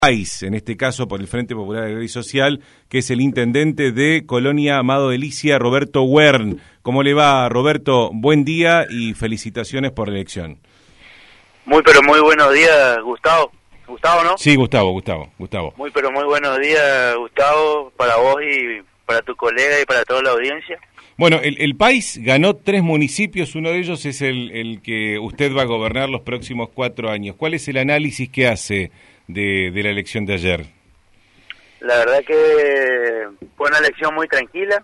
país, en este caso por el Frente Popular Agrario y Social, que es el intendente de Colonia Amado Delicias, Roberto Wern. ¿Cómo le va, Roberto? Buen día y felicitaciones por la elección. Pero muy buenos días, Gustavo. Gustavo, ¿no? Sí, Gustavo. Muy buenos días, Gustavo, para vos y para tu colega y para toda la audiencia. Bueno, el país ganó 3 municipios, uno de ellos es el que usted va a gobernar los próximos 4 años. ¿Cuál es el análisis que hace de la elección de ayer? La verdad que fue una elección muy tranquila,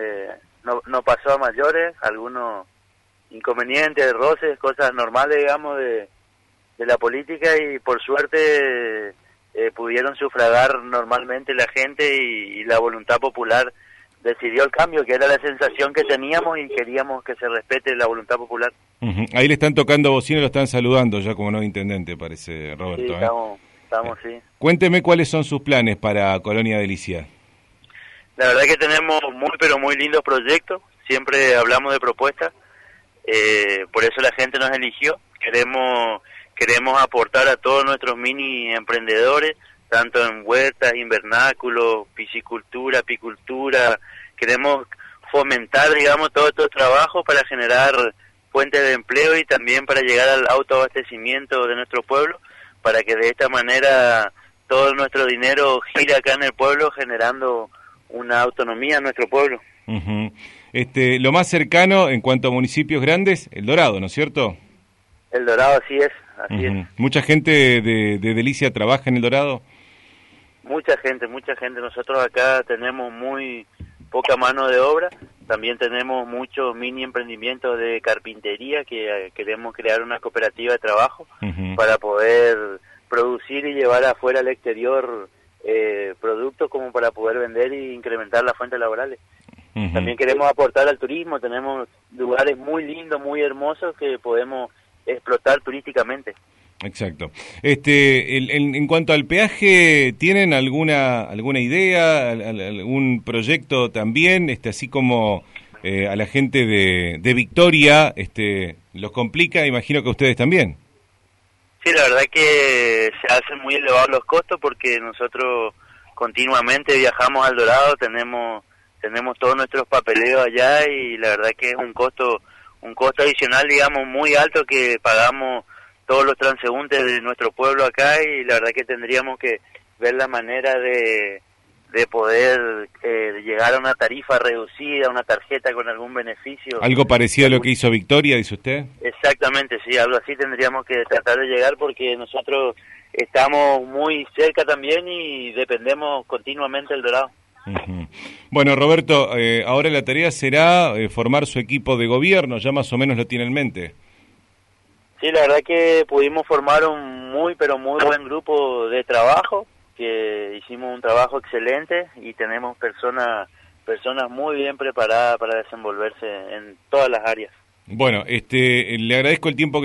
no pasó a mayores, algunos inconvenientes, roces, cosas normales, digamos, de la política, y por suerte pudieron sufragar normalmente la gente y la voluntad popular decidió el cambio, que era la sensación que teníamos y queríamos que se respete la voluntad popular. Ahí le están tocando bocina y lo están saludando ya como nuevo intendente, parece, Roberto. Sí, estamos, sí. Cuénteme cuáles son sus planes para Colonia Delicias. La verdad que tenemos muy lindos proyectos, siempre hablamos de propuestas, por eso la gente nos eligió. Queremos aportar a todos nuestros mini emprendedores, tanto en huertas, invernáculos, piscicultura, apicultura. Queremos fomentar, digamos, todos estos trabajos para generar fuentes de empleo y también para llegar al autoabastecimiento de nuestro pueblo, para que de esta manera todo nuestro dinero gire acá en el pueblo, generando una autonomía en nuestro pueblo. Lo más cercano en cuanto a municipios grandes, El Dorado, ¿no es cierto? El Dorado, así es. ¿Mucha gente de Delicia trabaja en El Dorado? Mucha gente. Nosotros acá tenemos muy poca mano de obra, también tenemos muchos mini emprendimientos de carpintería que queremos crear una cooperativa de trabajo para poder producir y llevar afuera al exterior productos como para poder vender e incrementar las fuentes laborales. También queremos aportar al turismo, tenemos lugares muy lindos, muy hermosos que podemos explotar turísticamente. Exacto. En cuanto al peaje, ¿tienen alguna idea, algún proyecto también, así como a la gente de Victoria, los complica? Imagino que a ustedes también. Sí, la verdad que se hacen muy elevados los costos porque nosotros continuamente viajamos al Dorado, tenemos todos nuestros papeleos allá y la verdad que es un costo adicional, digamos, muy alto que pagamos todos los transeúntes de nuestro pueblo acá, y la verdad que tendríamos que ver la manera de poder llegar a una tarifa reducida, una tarjeta con algún beneficio. ¿Algo parecido a lo que hizo Victoria, dice usted? Exactamente, sí, algo así tendríamos que tratar de llegar porque nosotros estamos muy cerca también y dependemos continuamente del Dorado. Bueno, Roberto, ahora la tarea será formar su equipo de gobierno, ya más o menos lo tiene en mente. Sí, la verdad que pudimos formar un muy buen grupo de trabajo, que hicimos un trabajo excelente y tenemos personas muy bien preparadas para desenvolverse en todas las áreas. Bueno, le agradezco el tiempo que